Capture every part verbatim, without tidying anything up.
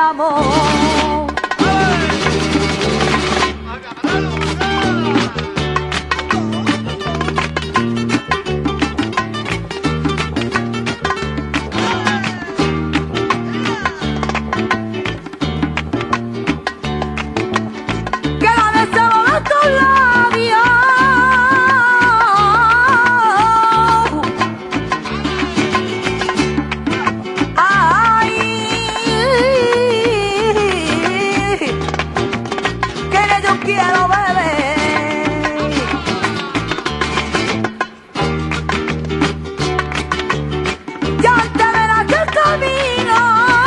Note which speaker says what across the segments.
Speaker 1: amor. Quiero beber. Ya te verás el camino.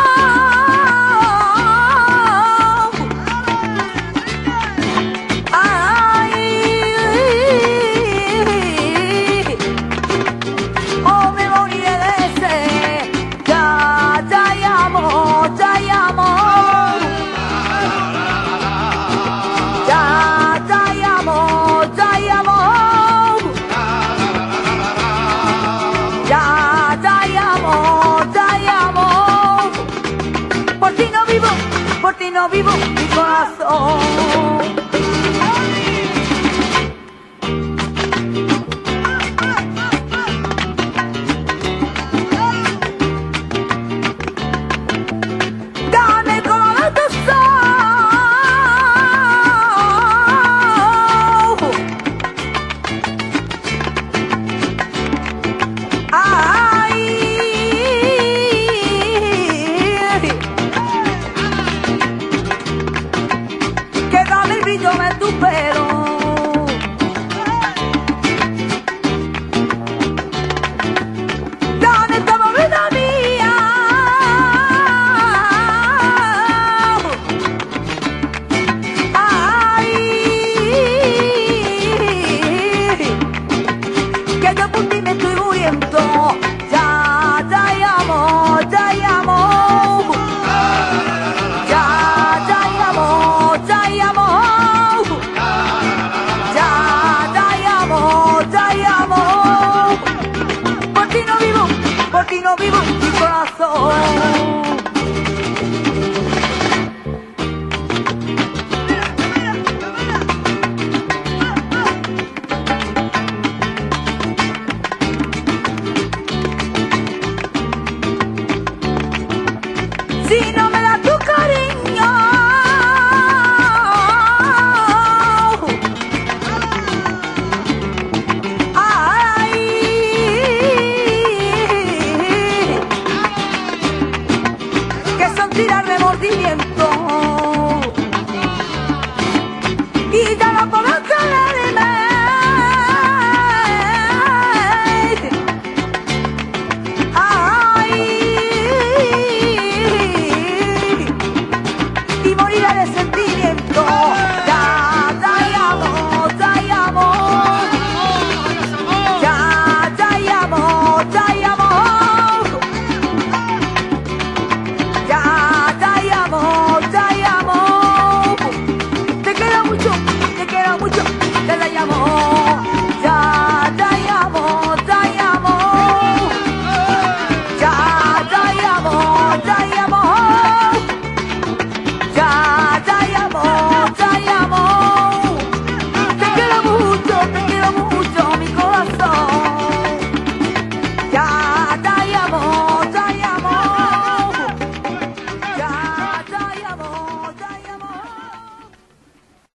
Speaker 1: Ay, oh, me moriré de sed. Ya, ya llamo, ya llamo. Por ti no vivo mi corazón. Dame el color de tu ojos. Ay, el brillo de tu pelo. Dame toda vida mía. Ay, que yo por ti me estoy muriendo. Ya, ya llamo, ya llamo. Ya, ya llamo, ya llamo. Por ti no vivo mi corazón. Si no me das tu cariño, sentirá remordimiento.